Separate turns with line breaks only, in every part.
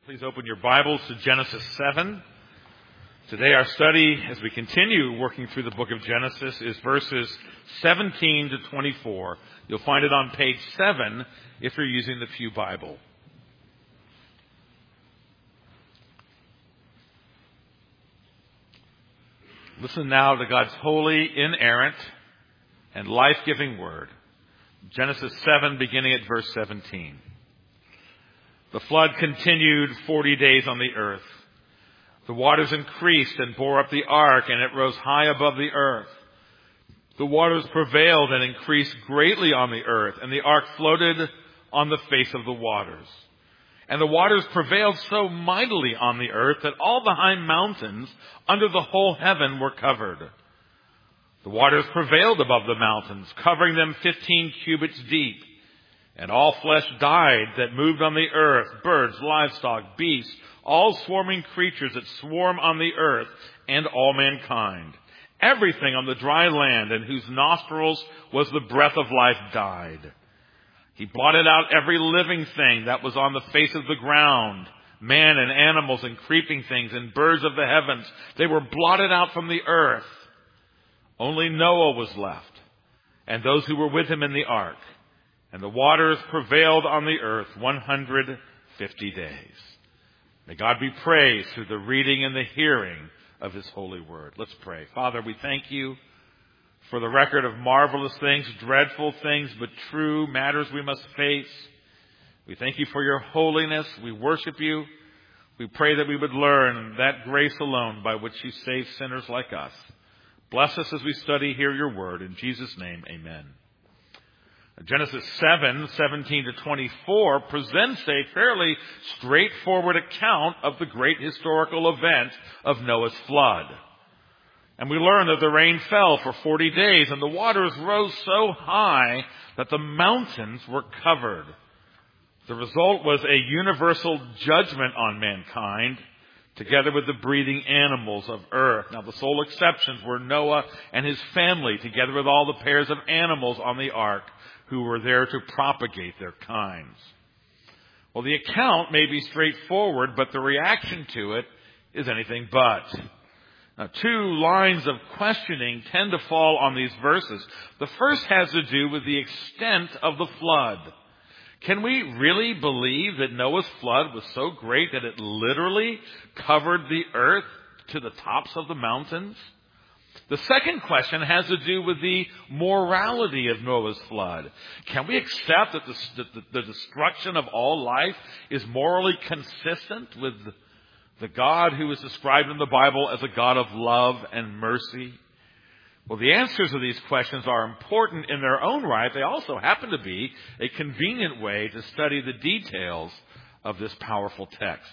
Please open your Bibles to Genesis 7. Today our study, as we continue working through the book of Genesis, is verses 17 to 24. You'll find it on page 7 if you're using the Pew Bible. Listen now to God's holy, inerrant, and life-giving word. Genesis 7, beginning at verse 17. The flood continued 40 days on the earth. The waters increased and bore up the ark, and it rose high above the earth. The waters prevailed and increased greatly on the earth, and the ark floated on the face of the waters. And the waters prevailed so mightily on the earth that all the high mountains under the whole heaven were covered. The waters prevailed above the mountains, covering them 15 cubits deep. And all flesh died that moved on the earth, birds, livestock, beasts, all swarming creatures that swarm on the earth, and all mankind. Everything on the dry land in whose nostrils was the breath of life died. He blotted out every living thing that was on the face of the ground, man and animals and creeping things and birds of the heavens. They were blotted out from the earth. Only Noah was left, and those who were with him in the ark. And the waters prevailed on the earth 150 days. May God be praised through the reading and the hearing of his holy word. Let's pray. Father, we thank you for the record of marvelous things, dreadful things, but true matters we must face. We thank you for your holiness. We worship you. We pray that we would learn that grace alone by which you save sinners like us. Bless us as we study here your word. In Jesus' name, amen. Genesis 7, 17 to 24 presents a fairly straightforward account of the great historical event of Noah's flood. And we learn that the rain fell for 40 days and the waters rose so high that the mountains were covered. The result was a universal judgment on mankind, together with the breathing animals of earth. Now, the sole exceptions were Noah and his family, together with all the pairs of animals on the ark, who were there to propagate their kinds. Well, the account may be straightforward, but the reaction to it is anything but. Now, two lines of questioning tend to fall on these verses. The first has to do with the extent of the flood. Can we really believe that Noah's flood was so great that it literally covered the earth to the tops of the mountains? The second question has to do with the morality of Noah's flood. Can we accept that the destruction of all life is morally consistent with the God who is described in the Bible as a God of love and mercy? Well, the answers to these questions are important in their own right. They also happen to be a convenient way to study the details of this powerful text.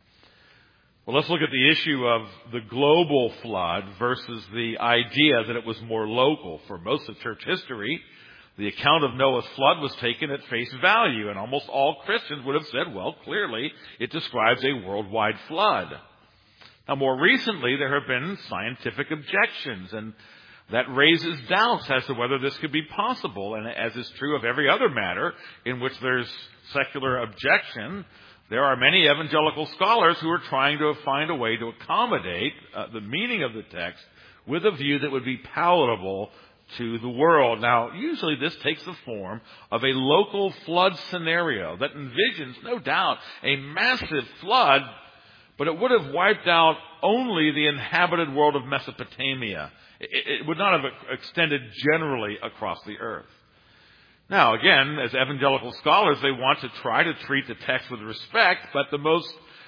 Well, let's look at the issue of the global flood versus the idea that it was more local. For most of church history, the account of Noah's flood was taken at face value, and almost all Christians would have said, well, clearly it describes a worldwide flood. Now, more recently, there have been scientific objections, and that raises doubts as to whether this could be possible. And as is true of every other matter in which there's secular objection, there are many evangelical scholars who are trying to find a way to accommodate the meaning of the text with a view that would be palatable to the world. Now, usually this takes the form of a local flood scenario that envisions, no doubt, a massive flood, but it would have wiped out only the inhabited world of Mesopotamia. It would not have extended generally across the earth. Now, again, as evangelical scholars, they want to try to treat the text with respect, but the most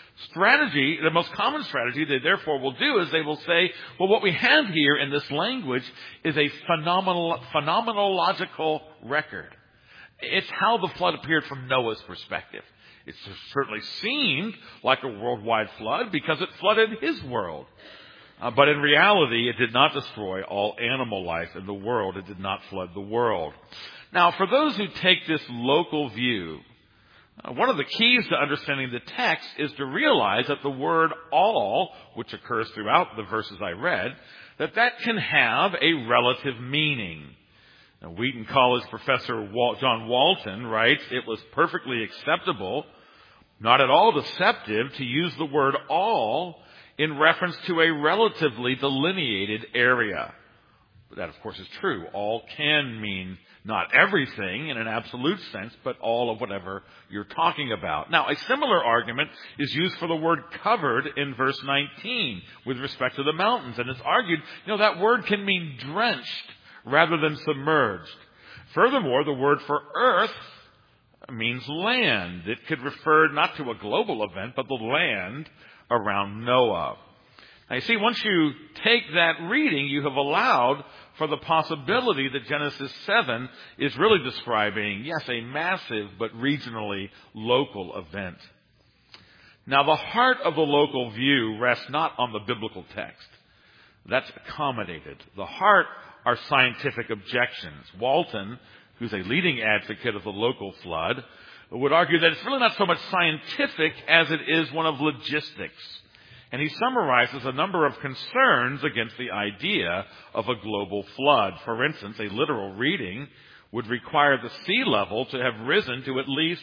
common strategy they therefore will do is they will say, well, what we have here in this language is a phenomenological record. It's how the flood appeared from Noah's perspective. It certainly seemed like a worldwide flood because it flooded his world. But in reality, it did not destroy all animal life in the world. It did not flood the world. Now, for those who take this local view, one of the keys to understanding the text is to realize that the word all, which occurs throughout the verses I read, that can have a relative meaning. Now, Wheaton College professor John Walton writes, it was perfectly acceptable Not at all deceptive to use the word all in reference to a relatively delineated area. But that, of course, is true. All can mean not everything in an absolute sense, but all of whatever you're talking about. Now, a similar argument is used for the word covered in verse 19 with respect to the mountains. And it's argued, that word can mean drenched rather than submerged. Furthermore, the word for earth means land. It could refer not to a global event, but the land around Noah. Now, you see, once you take that reading, you have allowed for the possibility that Genesis 7 is really describing, yes, a massive but regionally local event. Now, the heart of the local view rests not on the biblical text. That's accommodated. The heart are scientific objections. Walton, who's a leading advocate of the local flood, would argue that it's really not so much scientific as it is one of logistics. And he summarizes a number of concerns against the idea of a global flood. For instance, a literal reading would require the sea level to have risen to at least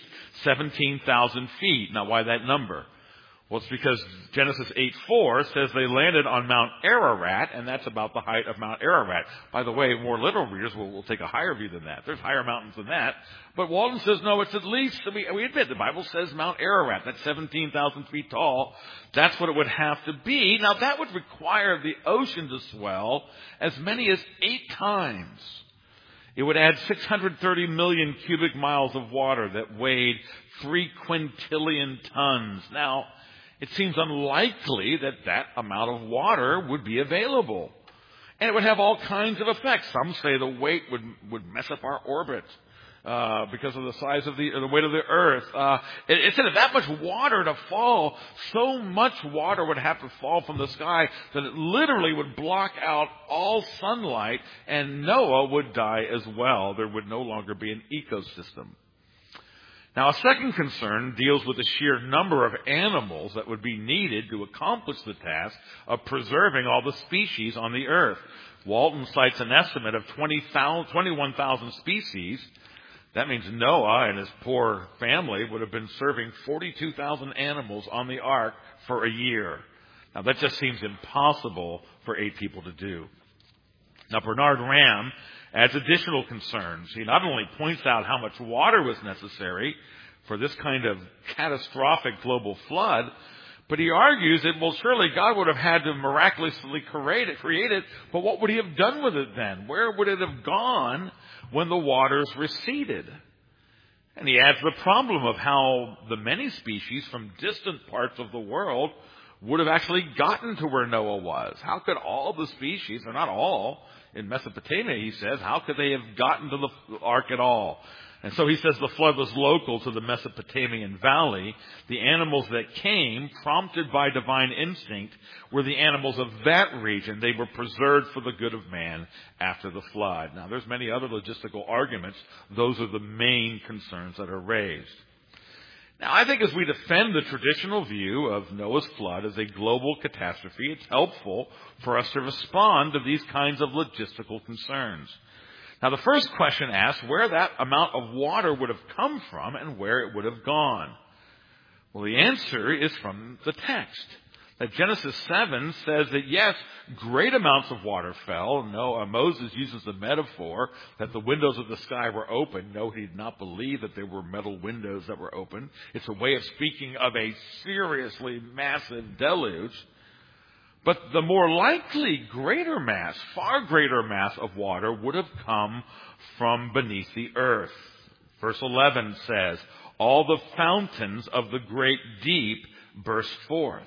17,000 feet. Now, why that number? Well, it's because Genesis 8:4 says they landed on Mount Ararat, and that's about the height of Mount Ararat. By the way, more literal readers will take a higher view than that. There's higher mountains than that. But Walton says, no, it's at least, we admit the Bible says Mount Ararat. That's 17,000 feet tall. That's what it would have to be. Now, that would require the ocean to swell as many as 8 times. It would add 630 million cubic miles of water that weighed 3 quintillion tons. Now, it seems unlikely that that amount of water would be available. And it would have all kinds of effects. Some say the weight would mess up our orbit because of the size of the weight of the earth. It said that much water to fall, so much water would have to fall from the sky that it literally would block out all sunlight, and Noah would die as well. There would no longer be an ecosystem. Now, a second concern deals with the sheer number of animals that would be needed to accomplish the task of preserving all the species on the earth. Walton cites an estimate of 21,000 species. That means Noah and his poor family would have been serving 42,000 animals on the ark for a year. Now, that just seems impossible for 8 people to do. Now, Bernard Ramm adds additional concerns. He not only points out how much water was necessary for this kind of catastrophic global flood, but he argues that, well, surely God would have had to miraculously create it, but what would he have done with it then? Where would it have gone when the waters receded? And he adds the problem of how the many species from distant parts of the world would have actually gotten to where Noah was. How could all the species, or not all, in Mesopotamia, he says, how could they have gotten to the ark at all? And so he says the flood was local to the Mesopotamian valley. The animals that came, prompted by divine instinct, were the animals of that region. They were preserved for the good of man after the flood. Now, there's many other logistical arguments. Those are the main concerns that are raised. Now, I think as we defend the traditional view of Noah's flood as a global catastrophe, it's helpful for us to respond to these kinds of logistical concerns. Now, the first question asks where that amount of water would have come from and where it would have gone. Well, the answer is from the text. That Genesis 7 says that, yes, great amounts of water fell. No, Moses uses the metaphor that the windows of the sky were open. No, he did not believe that there were metal windows that were open. It's a way of speaking of a seriously massive deluge. But the more likely greater mass, far greater mass of water would have come from beneath the earth. Verse 11 says, all the fountains of the great deep burst forth.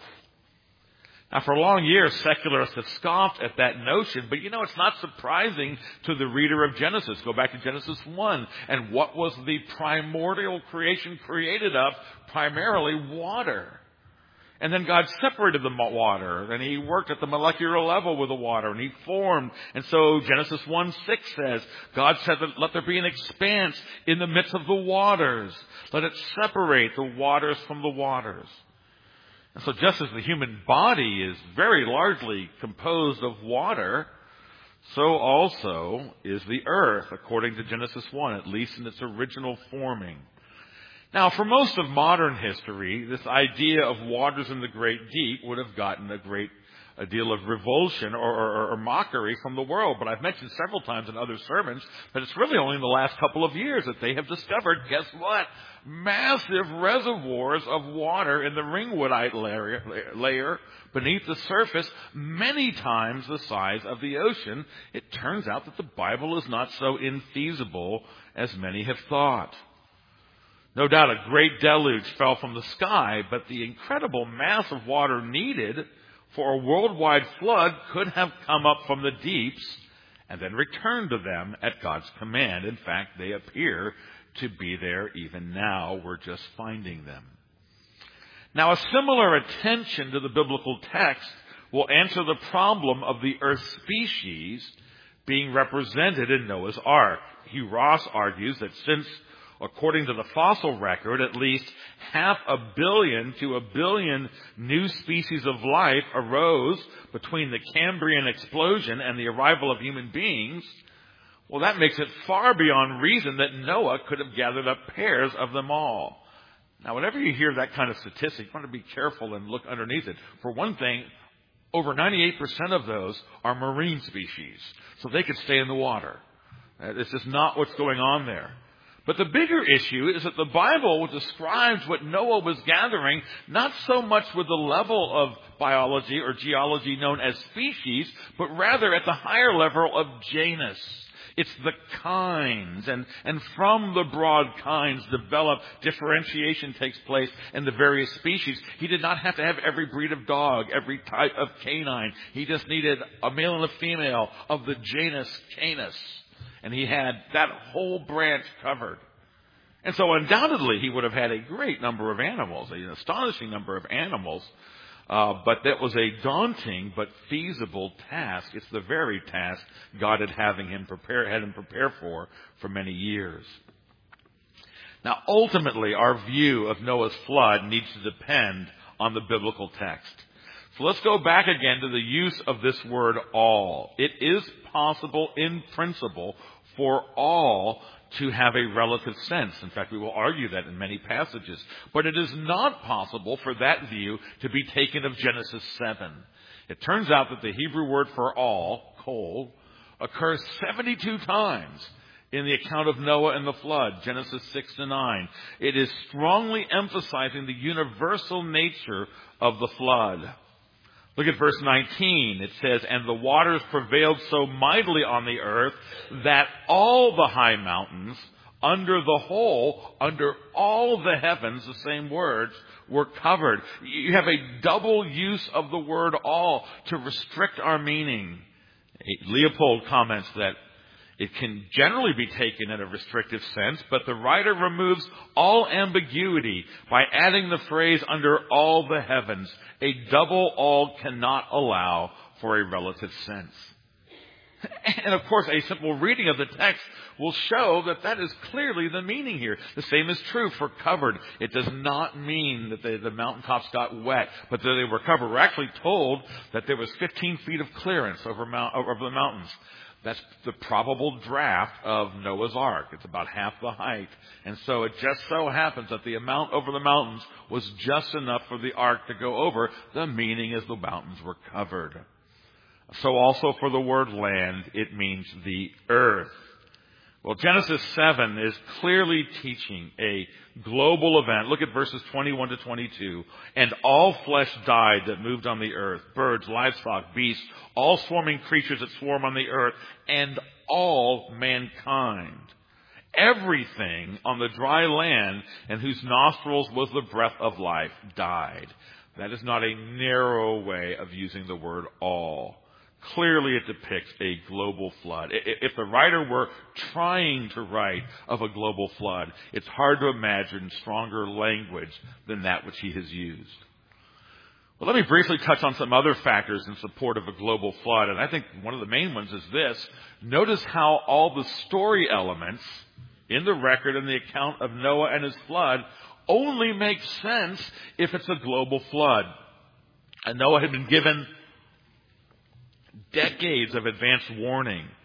Now, for long years, secularists have scoffed at that notion, but it's not surprising to the reader of Genesis. Go back to Genesis 1. And what was the primordial creation created of? Primarily water. And then God separated the water, and he worked at the molecular level with the water, and he formed. And so Genesis 1:6 says, God said, let there be an expanse in the midst of the waters. Let it separate the waters from the waters. And so just as the human body is very largely composed of water, so also is the earth, according to Genesis 1, at least in its original forming. Now, for most of modern history, this idea of waters in the great deep would have gotten a deal of revulsion or mockery from the world. But I've mentioned several times in other sermons that it's really only in the last couple of years that they have discovered, guess what? Massive reservoirs of water in the ringwoodite layer beneath the surface, many times the size of the ocean. It turns out that the Bible is not so infeasible as many have thought. No doubt a great deluge fell from the sky, but the incredible mass of water needed for a worldwide flood could have come up from the deeps and then returned to them at God's command. In fact, they appear to be there even now. We're just finding them. Now, a similar attention to the biblical text will answer the problem of the earth species being represented in Noah's Ark. Hugh Ross argues that since, according to the fossil record, at least 500 million to 1 billion new species of life arose between the Cambrian explosion and the arrival of human beings, well, that makes it far beyond reason that Noah could have gathered up pairs of them all. Now, whenever you hear that kind of statistic, you want to be careful and look underneath it. For one thing, over 98% of those are marine species, so they could stay in the water. This is not what's going on there. But the bigger issue is that the Bible describes what Noah was gathering not so much with the level of biology or geology known as species, but rather at the higher level of genus. It's the kinds, and from the broad kinds developed, differentiation takes place in the various species. He did not have to have every breed of dog, every type of canine. He just needed a male and a female of the genus Canis. And he had that whole branch covered. And so undoubtedly he would have had a great number of animals, an astonishing number of animals. But that was a daunting but feasible task. It's the very task God had him prepare for many years. Now, ultimately, our view of Noah's flood needs to depend on the biblical text. So let's go back again to the use of this word all. It is possible in principle for all to have a relative sense. In fact, we will argue that in many passages. But it is not possible for that view to be taken of Genesis 7. It turns out that the Hebrew word for all, kol, occurs 72 times in the account of Noah and the flood, Genesis 6-9. It is strongly emphasizing the universal nature of the flood. Look at verse 19. It says, "And the waters prevailed so mightily on the earth that all the high mountains under all the heavens," the same words, "were covered." You have a double use of the word all to restrict our meaning. Leopold comments that it can generally be taken in a restrictive sense, but the writer removes all ambiguity by adding the phrase "under all the heavens." A double all cannot allow for a relative sense. And of course, a simple reading of the text will show that that is clearly the meaning here. The same is true for covered. It does not mean that the mountaintops got wet, but that they were covered. We're actually told that there was 15 feet of clearance over the mountains. That's the probable draft of Noah's Ark. It's about half the height. And so it just so happens that the amount over the mountains was just enough for the ark to go over. The meaning is the mountains were covered. So also for the word land, it means the earth. Well, Genesis 7 is clearly teaching a global event. Look at verses 21 to 22. "And all flesh died that moved on the earth, birds, livestock, beasts, all swarming creatures that swarm on the earth, and all mankind. Everything on the dry land and whose nostrils was the breath of life died." That is not a narrow way of using the word all. Clearly it depicts a global flood. If the writer were trying to write of a global flood, it's hard to imagine stronger language than that which he has used. Well, let me briefly touch on some other factors in support of a global flood. And I think one of the main ones is this. Notice how all the story elements in the record and the account of Noah and his flood only make sense if it's a global flood. And Noah had been given decades of advance warning.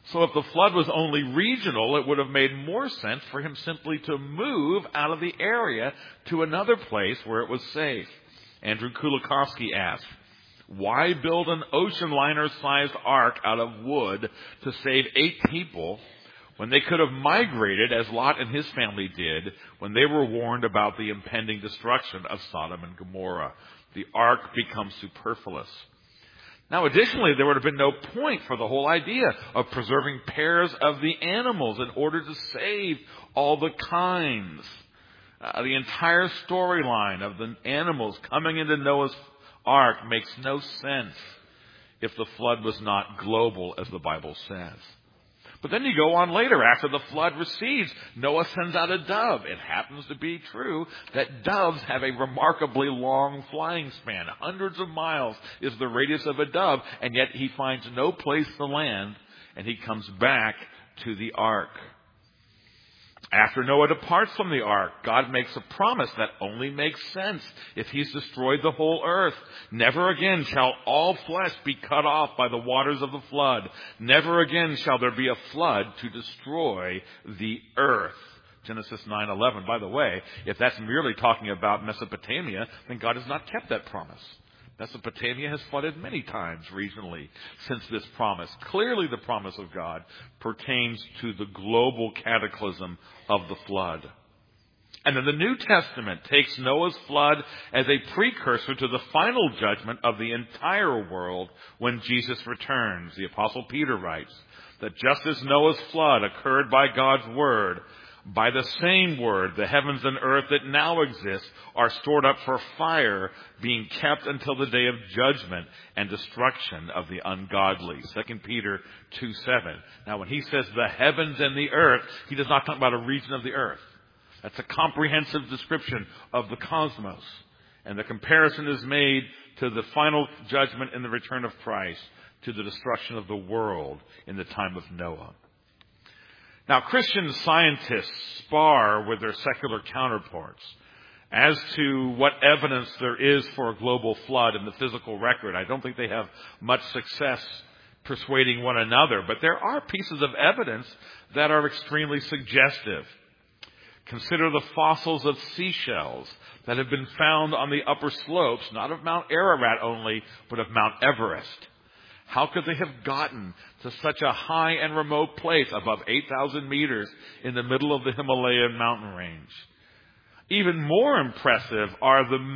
So if the flood was only regional, it would have made more sense for him simply to move out of the area to another place where it was safe. Andrew Kulikovsky asked, why build an ocean liner-sized ark out of wood to save 8 people when they could have migrated, as Lot and his family did, when they were warned about the impending destruction of Sodom and Gomorrah? The ark becomes superfluous. Now, additionally, there would have been no point for the whole idea of preserving pairs of the animals in order to save all the kinds. The entire storyline of the animals coming into Noah's ark makes no sense if the flood was not global, as the Bible says. But then you go on later, after the flood recedes, Noah sends out a dove. It happens to be true that doves have a remarkably long flying span. Hundreds of miles is the radius of a dove, and yet he finds no place to land, and he comes back to the ark. After Noah departs from the ark, God makes a promise that only makes sense if he's destroyed the whole earth. Never again shall all flesh be cut off by the waters of the flood. Never again shall there be a flood to destroy the earth. Genesis 9:11. By the way, if that's merely talking about Mesopotamia, then God has not kept that promise. Mesopotamia has flooded many times regionally since this promise. Clearly the promise of God pertains to the global cataclysm of the flood. And then the New Testament takes Noah's flood as a precursor to the final judgment of the entire world when Jesus returns. The Apostle Peter writes that just as Noah's flood occurred by God's word, by the same word, the heavens and earth that now exist are stored up for fire, being kept until the day of judgment and destruction of the ungodly. 2 Peter 2:7. Now, when he says the heavens and the earth, he does not talk about a region of the earth. That's a comprehensive description of the cosmos. And the comparison is made to the final judgment in the return of Christ, to the destruction of the world in the time of Noah. Now, Christian scientists spar with their secular counterparts as to what evidence there is for a global flood in the physical record. I don't think they have much success persuading one another, but there are pieces of evidence that are extremely suggestive. Consider the fossils of seashells that have been found on the upper slopes, not of Mount Ararat only, but of Mount Everest. How could they have gotten to such a high and remote place above 8,000 meters in the middle of the Himalayan mountain range? Even more impressive are the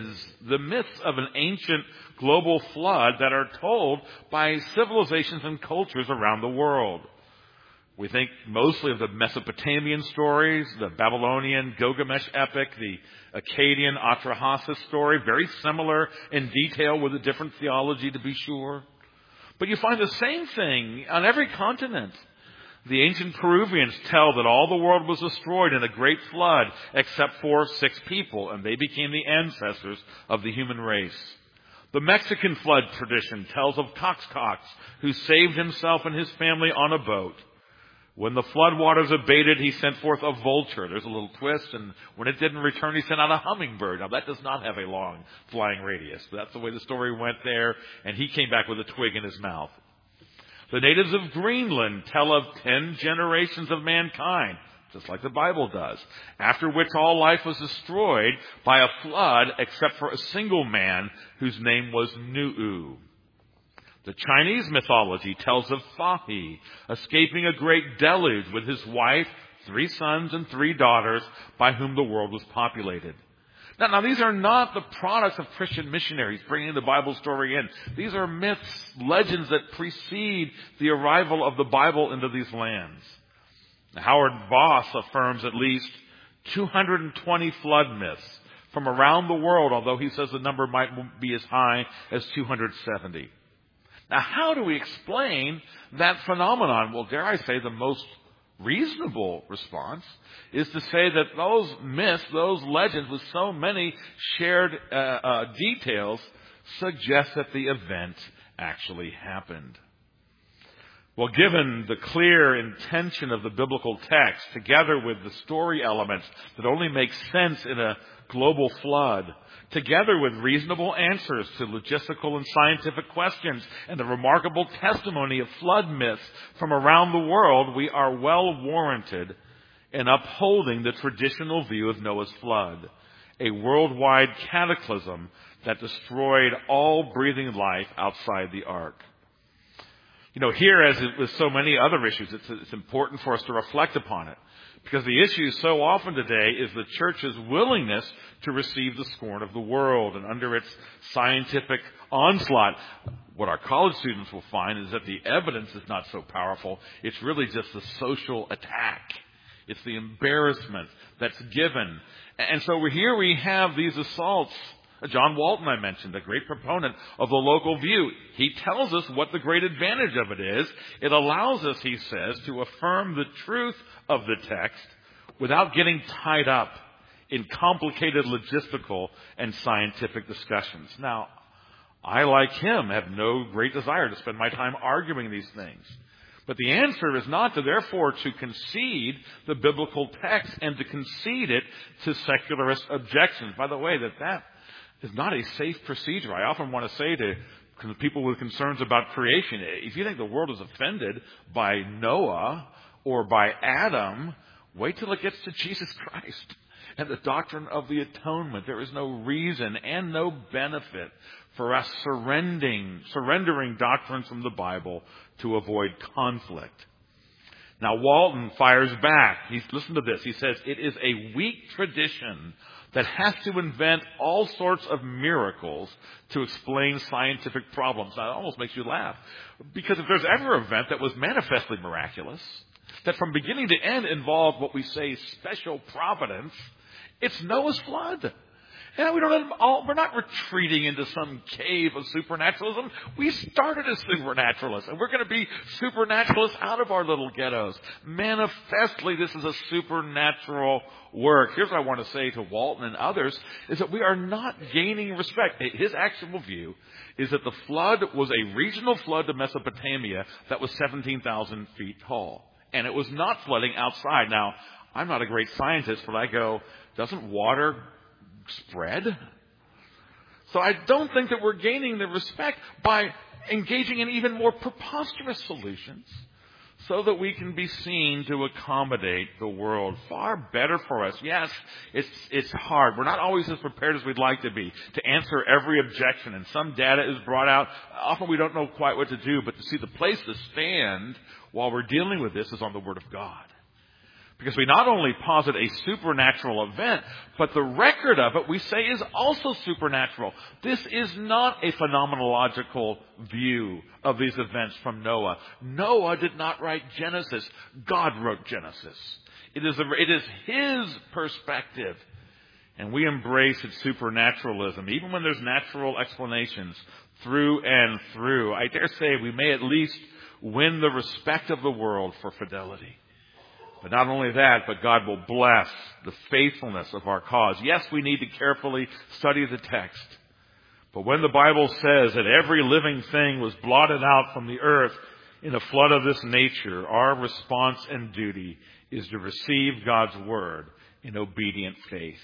myths of an ancient global flood that are told by civilizations and cultures around the world. We think mostly of the Mesopotamian stories, the Babylonian Gilgamesh epic, the Akkadian Atrahasis story, very similar in detail with a different theology to be sure. But you find the same thing on every continent. The ancient Peruvians tell that all the world was destroyed in a great flood except for 6 people, and they became the ancestors of the human race. The Mexican flood tradition tells of Coxcox, who saved himself and his family on a boat. When the flood waters abated, he sent forth a vulture. There's a little twist, and when it didn't return, he sent out a hummingbird. Now, that does not have a long flying radius. That's the way the story went there, and he came back with a twig in his mouth. The natives of Greenland tell of 10 generations of mankind, just like the Bible does, after which all life was destroyed by a flood except for a single man whose name was Nu'u. The Chinese mythology tells of Fahi escaping a great deluge with his wife, 3 sons, and 3 daughters by whom the world was populated. Now, these are not the products of Christian missionaries bringing the Bible story in. These are myths, legends that precede the arrival of the Bible into these lands. Howard Voss affirms at least 220 flood myths from around the world, although he says the number might be as high as 270. Now, how do we explain that phenomenon? Well, dare I say the most reasonable response is to say that those myths, those legends with so many shared details suggest that the event actually happened. Well, given the clear intention of the biblical text, together with the story elements that only make sense in a global flood, together with reasonable answers to logistical and scientific questions, and the remarkable testimony of flood myths from around the world, we are well warranted in upholding the traditional view of Noah's flood, a worldwide cataclysm that destroyed all breathing life outside the ark. Here, as with so many other issues, it's important for us to reflect upon it. Because the issue so often today is the church's willingness to receive the scorn of the world. And under its scientific onslaught, what our college students will find is that the evidence is not so powerful. It's really just the social attack. It's the embarrassment that's given. And so here we have these assaults. John Walton, I mentioned, a great proponent of the local view. He tells us what the great advantage of it is. It allows us, he says, to affirm the truth of the text without getting tied up in complicated logistical and scientific discussions. Now, I, like him, have no great desire to spend my time arguing these things. But the answer is not to, therefore, to concede the biblical text and to concede it to secularist objections. By the way, that is not a safe procedure. I often want to say to people with concerns about creation, if you think the world is offended by Noah or by Adam, wait till it gets to Jesus Christ and the doctrine of the atonement. There is no reason and no benefit for us surrendering doctrines from the Bible to avoid conflict. Now, Walton fires back. Listen to this. He says, it is a weak tradition that has to invent all sorts of miracles to explain scientific problems. Now, it almost makes you laugh. Because if there's ever an event that was manifestly miraculous, that from beginning to end involved what we say special providence, it's Noah's flood. And we're not retreating into some cave of supernaturalism. We started as supernaturalists, and we're going to be supernaturalists out of our little ghettos. Manifestly, this is a supernatural work. Here's what I want to say to Walton and others, is that we are not gaining respect. His actual view is that the flood was a regional flood to Mesopotamia that was 17,000 feet tall. And it was not flooding outside. Now, I'm not a great scientist, but I go, doesn't water spread? So I don't think that we're gaining the respect by engaging in even more preposterous solutions so that we can be seen to accommodate the world. Far better for us. Yes, it's hard. We're not always as prepared as we'd like to be to answer every objection, and some data is brought out. Often we don't know quite what to do, but to see the place to stand while we're dealing with this is on the Word of God. Because we not only posit a supernatural event, but the record of it, we say, is also supernatural. This is not a phenomenological view of these events from Noah. Noah did not write Genesis. God wrote Genesis. It is his perspective. And we embrace its supernaturalism, even when there's natural explanations through and through. I dare say we may at least win the respect of the world for fidelity. But not only that, but God will bless the faithfulness of our cause. Yes, we need to carefully study the text. But when the Bible says that every living thing was blotted out from the earth in a flood of this nature, our response and duty is to receive God's word in obedient faith.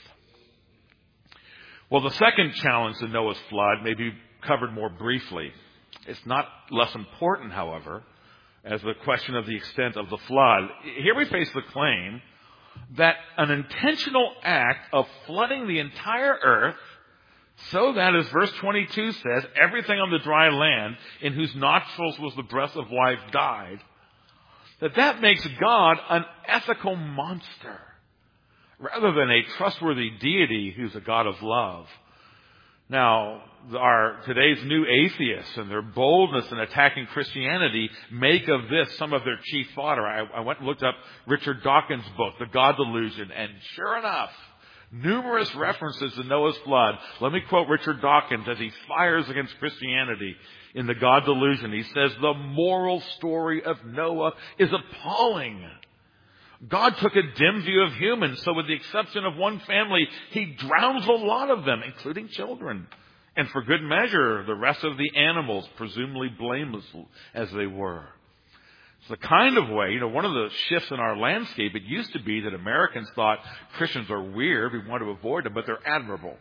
Well, the second challenge to Noah's flood may be covered more briefly. It's not less important, however, as the question of the extent of the flood. Here we face the claim that an intentional act of flooding the entire earth so that, as verse 22 says, everything on the dry land in whose nostrils was the breath of life died, that makes God an ethical monster rather than a trustworthy deity who's a God of love. Now, today's new atheists and their boldness in attacking Christianity make of this some of their chief fodder. I went and looked up Richard Dawkins' book, The God Delusion, and sure enough, numerous references to Noah's flood. Let me quote Richard Dawkins as he fires against Christianity in The God Delusion. He says, the moral story of Noah is appalling. God took a dim view of humans, so with the exception of one family, he drowns a lot of them, including children. And for good measure, the rest of the animals, presumably blameless as they were. It's the kind of way, one of the shifts in our landscape, it used to be that Americans thought Christians are weird, we want to avoid them, but they're admirable.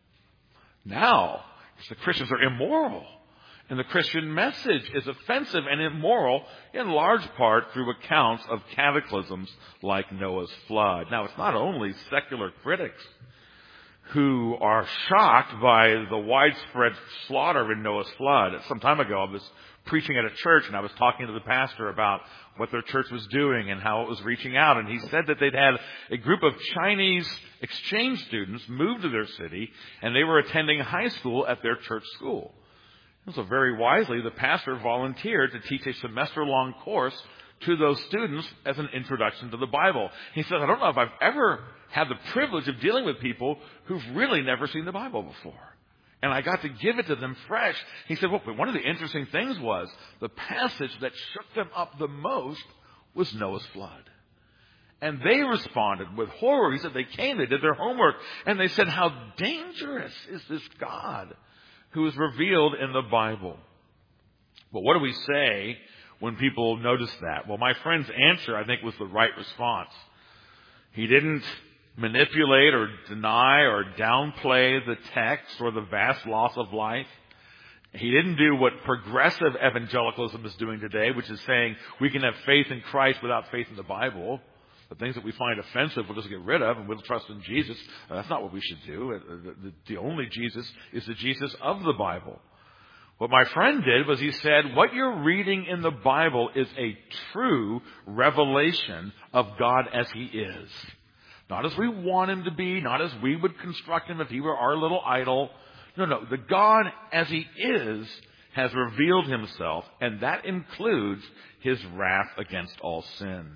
Now, the Christians are immoral. And the Christian message is offensive and immoral in large part through accounts of cataclysms like Noah's flood. Now, it's not only secular critics who are shocked by the widespread slaughter in Noah's flood. Some time ago, I was preaching at a church, and I was talking to the pastor about what their church was doing and how it was reaching out. And he said that they'd had a group of Chinese exchange students move to their city, and they were attending high school at their church school. And so very wisely, the pastor volunteered to teach a semester-long course to those students as an introduction to the Bible. He said, I don't know if I've ever had the privilege of dealing with people who've really never seen the Bible before. And I got to give it to them fresh. He said, well, one of the interesting things was the passage that shook them up the most was Noah's flood. And they responded with horror. He said they came, they did their homework, and they said, how dangerous is this God who is revealed in the Bible? But what do we say when people notice that? Well, my friend's answer, I think, was the right response. He didn't manipulate or deny or downplay the text or the vast loss of life. He didn't do what progressive evangelicalism is doing today, which is saying we can have faith in Christ without faith in the Bible. The things that we find offensive, we'll just get rid of, and we'll trust in Jesus. That's not what we should do. The only Jesus is the Jesus of the Bible. What my friend did was he said, what you're reading in the Bible is a true revelation of God as He is. Not as we want Him to be, not as we would construct Him if He were our little idol. No. The God as He is has revealed Himself, and that includes His wrath against all sin.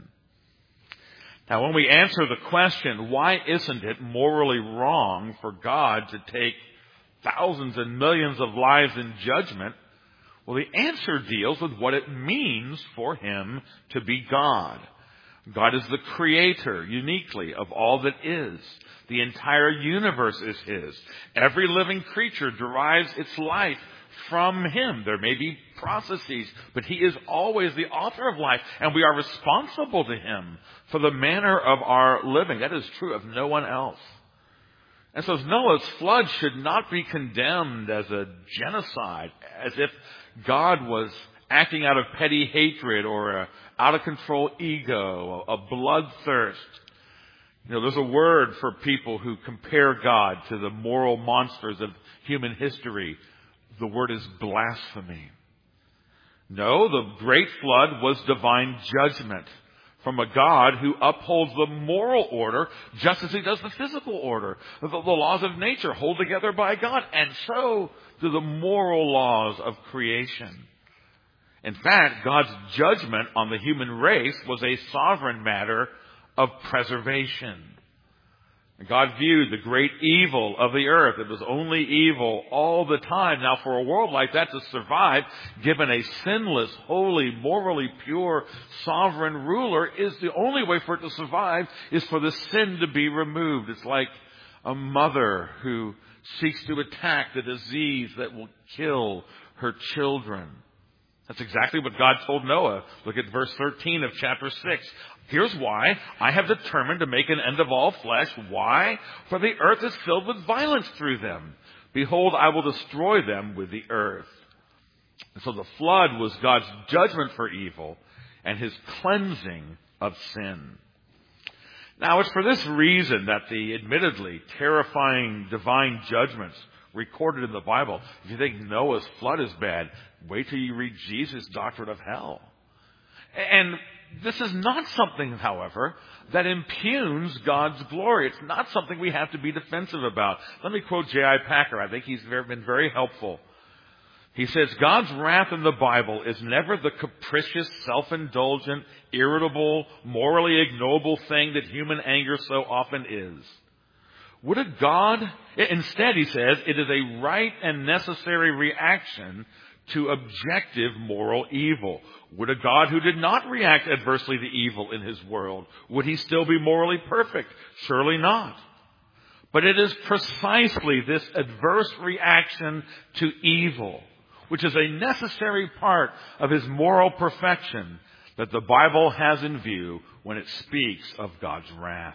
Now, when we answer the question, why isn't it morally wrong for God to take thousands and millions of lives in judgment? Well, the answer deals with what it means for Him to be God. God is the creator, uniquely, of all that is. The entire universe is His. Every living creature derives its life from Him. There may be processes, but He is always the author of life, and we are responsible to Him for the manner of our living. That is true of no one else. And so Noah's flood should not be condemned as a genocide, as if God was acting out of petty hatred or a out-of-control ego, a bloodthirst. There's a word for people who compare God to the moral monsters of human history. The word is blasphemy. No, the great flood was divine judgment from a God who upholds the moral order just as He does the physical order. The laws of nature hold together by God, and so do the moral laws of creation. In fact, God's judgment on the human race was a sovereign matter of preservation. God viewed the great evil of the earth. It was only evil all the time. Now, for a world like that to survive, given a sinless, holy, morally pure, sovereign ruler, is the only way for it to survive is for the sin to be removed. It's like a mother who seeks to attack the disease that will kill her children. That's exactly what God told Noah. Look at verse 13 of chapter 6. Here's why. I have determined to make an end of all flesh. Why? For the earth is filled with violence through them. Behold, I will destroy them with the earth. And so the flood was God's judgment for evil and His cleansing of sin. Now, it's for this reason that the admittedly terrifying divine judgments recorded in the Bible, if you think Noah's flood is bad, wait till you read Jesus' doctrine of hell. And this is not something, however, that impugns God's glory. It's not something we have to be defensive about. Let me quote J.I. Packer. I think he's been very helpful. He says, God's wrath in the Bible is never the capricious, self-indulgent, irritable, morally ignoble thing that human anger so often is. Would a God, instead, he says, it is a right and necessary reaction to objective moral evil. Would a God who did not react adversely to evil in His world, would He still be morally perfect? Surely not. But it is precisely this adverse reaction to evil, which is a necessary part of His moral perfection, that the Bible has in view when it speaks of God's wrath?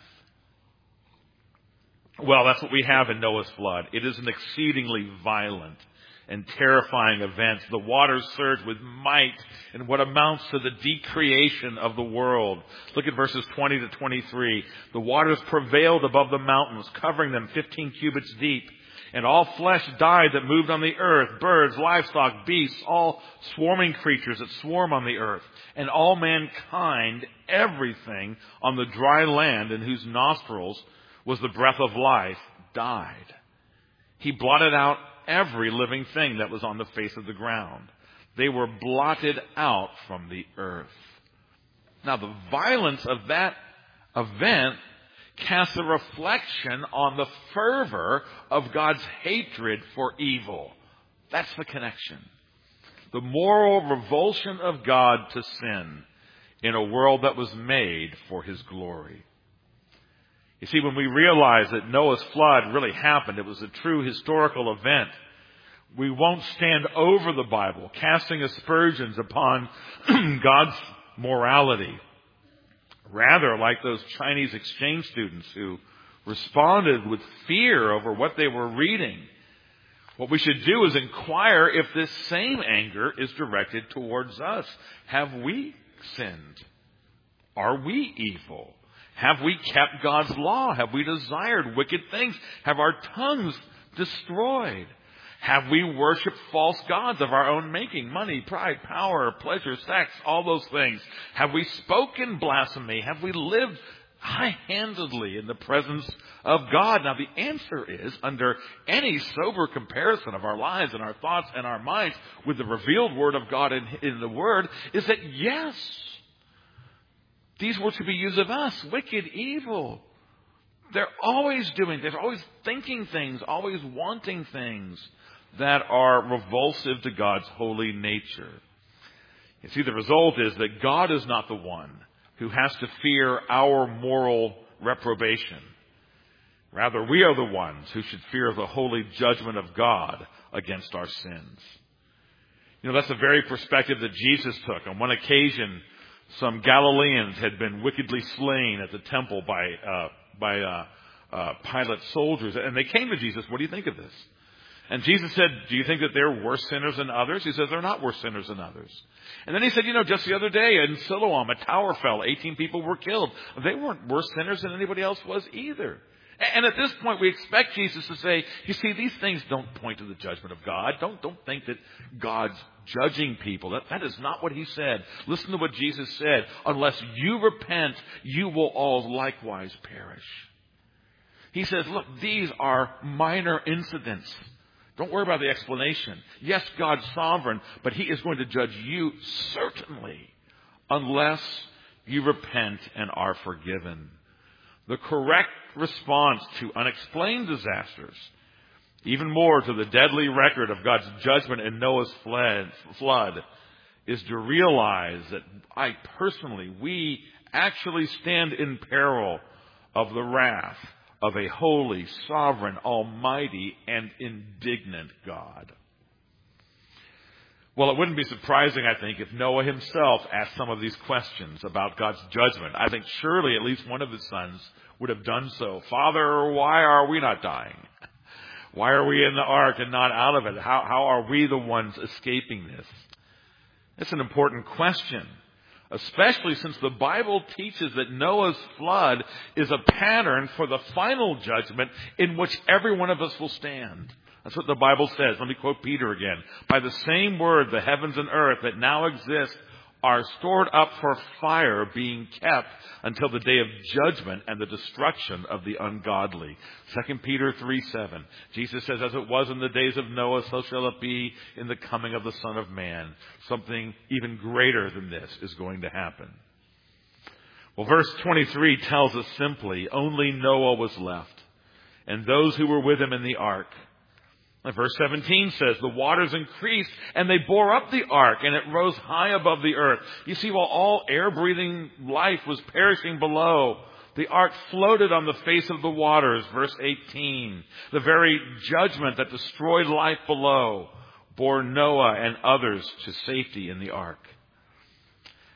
Well, that's what we have in Noah's flood. It is an exceedingly violent and terrifying event. The waters surge with might in what amounts to the decreation of the world. Look at verses 20 to 23. The waters prevailed above the mountains, covering them 15 cubits deep. And all flesh died that moved on the earth, birds, livestock, beasts, all swarming creatures that swarm on the earth, and all mankind, everything on the dry land in whose nostrils was the breath of life, died. He blotted out every living thing that was on the face of the ground. They were blotted out from the earth. Now, the violence of that event casts a reflection on the fervor of God's hatred for evil. That's the connection. The moral revulsion of God to sin in a world that was made for His glory. You see, when we realize that Noah's flood really happened, it was a true historical event, we won't stand over the Bible, casting aspersions upon God's morality. Rather, like those Chinese exchange students who responded with fear over what they were reading, what we should do is inquire if this same anger is directed towards us. Have we sinned? Are we evil? Have we kept God's law? Have we desired wicked things? Have our tongues destroyed? Have we worshipped false gods of our own making? Money, pride, power, pleasure, sex, all those things. Have we spoken blasphemy? Have we lived high-handedly in the presence of God? Now, the answer is, under any sober comparison of our lives and our thoughts and our minds with the revealed Word of God in the Word, is that yes, these were to be used of us, wicked, evil. They're always thinking things, always wanting things that are revulsive to God's holy nature. You see, the result is that God is not the one who has to fear our moral reprobation. Rather, we are the ones who should fear the holy judgment of God against our sins. You know, that's the very perspective that Jesus took. On one occasion, some Galileans had been wickedly slain at the temple by Pilate's soldiers. And they came to Jesus, what do you think of this? And Jesus said, do you think that they're worse sinners than others? He says, they're not worse sinners than others. And then he said, just the other day in Siloam, a tower fell, 18 people were killed. They weren't worse sinners than anybody else was either. And at this point, we expect Jesus to say, you see, these things don't point to the judgment of God. Don't think that God's judging people. That is not what he said. Listen to what Jesus said. Unless you repent, you will all likewise perish. He says, look, these are minor incidents. Don't worry about the explanation. Yes, God's sovereign, but he is going to judge you certainly unless you repent and are forgiven. The correct response to unexplained disasters, even more to the deadly record of God's judgment in Noah's flood, is to realize that we actually stand in peril of the wrath of a holy, sovereign, almighty, and indignant God. Well, it wouldn't be surprising, I think, if Noah himself asked some of these questions about God's judgment. I think surely at least one of his sons would have done so. Father, why are we not dying? Why are we in the ark and not out of it? How are we the ones escaping this? It's an important question, especially since the Bible teaches that Noah's flood is a pattern for the final judgment in which every one of us will stand. That's what the Bible says. Let me quote Peter again. By the same word, the heavens and earth that now exist are stored up for fire, being kept until the day of judgment and the destruction of the ungodly. 2 Peter 3:7. Jesus says, as it was in the days of Noah, so shall it be in the coming of the Son of Man. Something even greater than this is going to happen. Well, verse 23 tells us simply, only Noah was left, and those who were with him in the ark. And verse 17 says, the waters increased and they bore up the ark and it rose high above the earth. You see, while all air-breathing life was perishing below, the ark floated on the face of the waters. Verse 18, the very judgment that destroyed life below bore Noah and others to safety in the ark.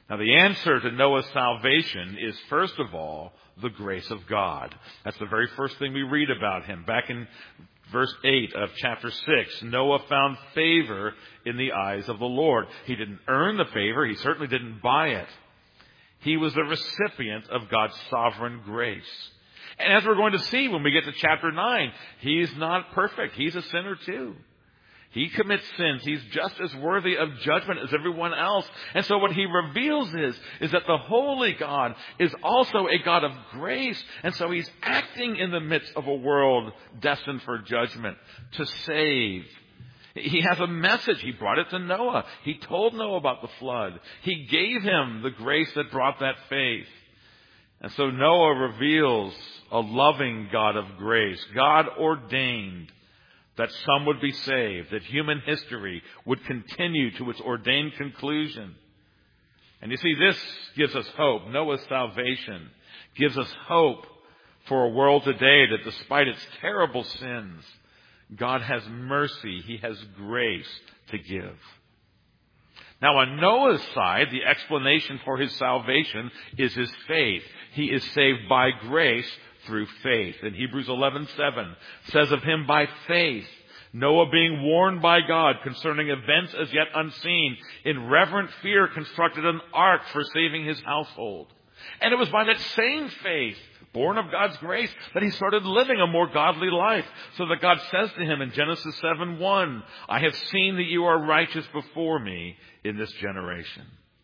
Now, the answer to Noah's salvation is, first of all, the grace of God. That's the very first thing we read about him. Back in verse 8 of chapter 6, Noah found favor in the eyes of the Lord. He didn't earn the favor. He certainly didn't buy it. He was the recipient of God's sovereign grace. And as we're going to see when we get to chapter 9, he's not perfect. He's a sinner too. He commits sins. He's just as worthy of judgment as everyone else. And so what he reveals is that the holy God is also a God of grace. And so he's acting in the midst of a world destined for judgment to save. He has a message. He brought it to Noah. He told Noah about the flood. He gave him the grace that brought that faith. And so Noah reveals a loving God of grace. God ordained that some would be saved, that human history would continue to its ordained conclusion. And you see, this gives us hope. Noah's salvation gives us hope for a world today that despite its terrible sins, God has mercy. He has grace to give. Now, on Noah's side, the explanation for his salvation is his faith. He is saved by grace through faith. In Hebrews 11:7 says of him, by faith, Noah, being warned by God concerning events as yet unseen, in reverent fear constructed an ark for saving his household. And it was by that same faith, born of God's grace, that he started living a more godly life. So that God says to him in Genesis 7:1, I have seen that you are righteous before me in this generation.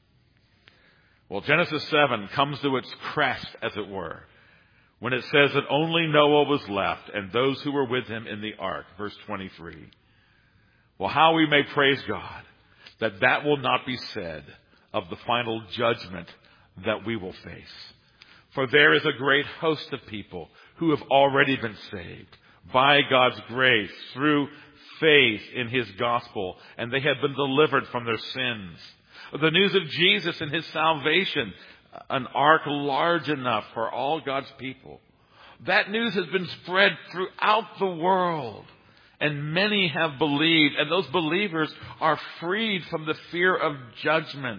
Well, Genesis 7 comes to its crest, as it were, when it says that only Noah was left and those who were with him in the ark. Verse 23. Well, how we may praise God that that will not be said of the final judgment that we will face. For there is a great host of people who have already been saved by God's grace through faith in his gospel, and they have been delivered from their sins. The news of Jesus and his salvation, an ark large enough for all God's people. That news has been spread throughout the world, and many have believed, and those believers are freed from the fear of judgment.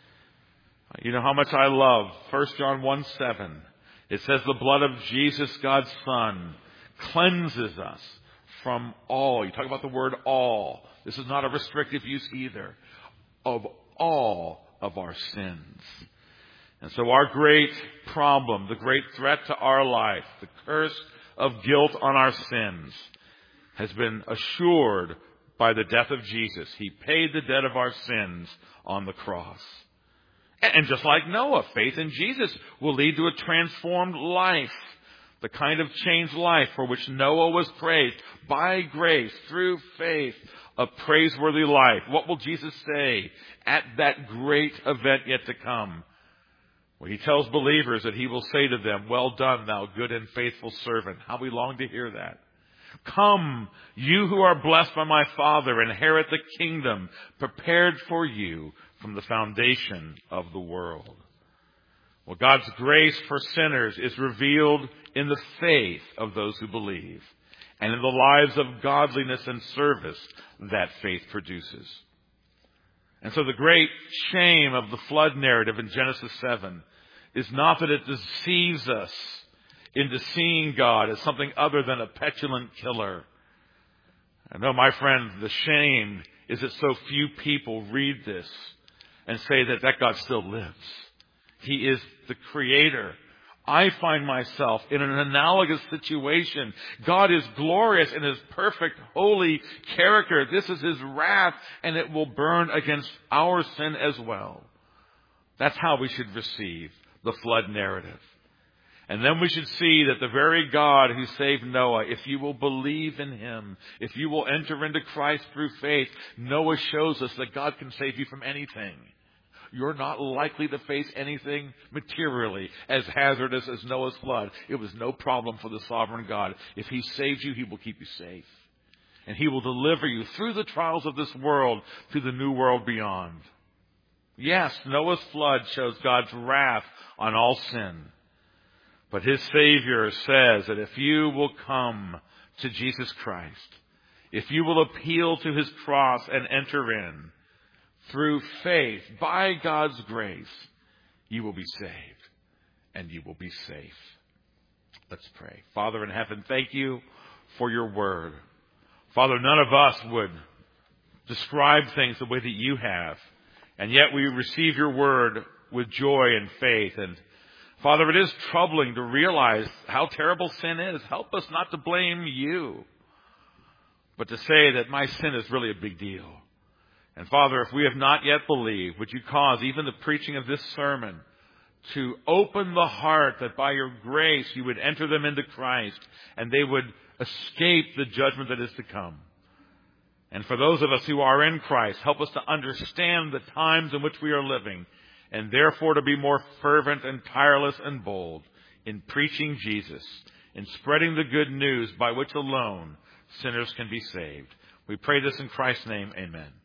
You know how much I love 1 John 1:7. It says the blood of Jesus, God's Son, cleanses us from all. You talk about the word all. This is not a restrictive use either. Of all of our sins. And so our great problem, the great threat to our life, the curse of guilt on our sins, has been assured by the death of Jesus. He paid the debt of our sins on the cross. And just like Noah, faith in Jesus will lead to a transformed life, the kind of changed life for which Noah was praised by grace through faith, a praiseworthy life. What will Jesus say at that great event yet to come? Well, he tells believers that he will say to them, well done, thou good and faithful servant. How we long to hear that. Come, you who are blessed by my Father, inherit the kingdom prepared for you from the foundation of the world. Well, God's grace for sinners is revealed in the faith of those who believe, and in the lives of godliness and service that faith produces. And so the great shame of the flood narrative in Genesis 7 is not that it deceives us into seeing God as something other than a petulant killer. I know, my friend, the shame is that so few people read this and say that God still lives. He is the Creator. I find myself in an analogous situation. God is glorious in his perfect, holy character. This is his wrath, and it will burn against our sin as well. That's how we should receive the flood narrative. And then we should see that the very God who saved Noah, if you will believe in him, if you will enter into Christ through faith, Noah shows us that God can save you from anything. You're not likely to face anything materially as hazardous as Noah's flood. It was no problem for the sovereign God. If he saves you, he will keep you safe. And he will deliver you through the trials of this world to the new world beyond. Yes, Noah's flood shows God's wrath on all sin. But his Savior says that if you will come to Jesus Christ, if you will appeal to his cross and enter in, through faith, by God's grace, you will be saved and you will be safe. Let's pray. Father in heaven, thank you for your word. Father, none of us would describe things the way that you have, and yet we receive your word with joy and faith. And Father, it is troubling to realize how terrible sin is. Help us not to blame you, but to say that my sin is really a big deal. And Father, if we have not yet believed, would you cause even the preaching of this sermon to open the heart, that by your grace you would enter them into Christ and they would escape the judgment that is to come. And for those of us who are in Christ, help us to understand the times in which we are living, and therefore to be more fervent and tireless and bold in preaching Jesus, in spreading the good news by which alone sinners can be saved. We pray this in Christ's name. Amen.